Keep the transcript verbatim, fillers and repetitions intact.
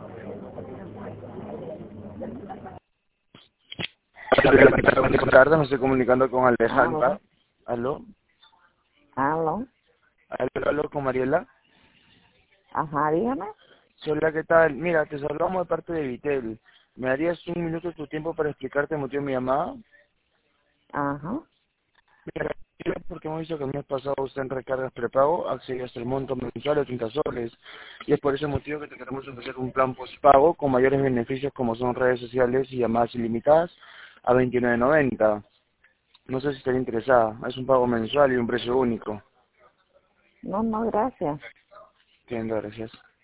Buenas tardes, me estoy comunicando con Alejandra. Aló. ¿Aló? Aló. ¿Aló, aló con Mariela? Ajá, dígame. Hola, ¿qué tal? Mira, te saludamos de parte de Vitel. ¿Me darías un minuto de tu tiempo para explicarte el motivo de mi llamada? Ajá. Mira, porque hemos visto que el mes pasado usted en recargas prepago accedió hasta el monto mensual de treinta soles. Y es por ese motivo que te queremos ofrecer un plan postpago con mayores beneficios como son redes sociales y llamadas ilimitadas a veintinueve noventa. No sé si estaría interesada. Es un pago mensual y un precio único. No, no, gracias. Bien, gracias.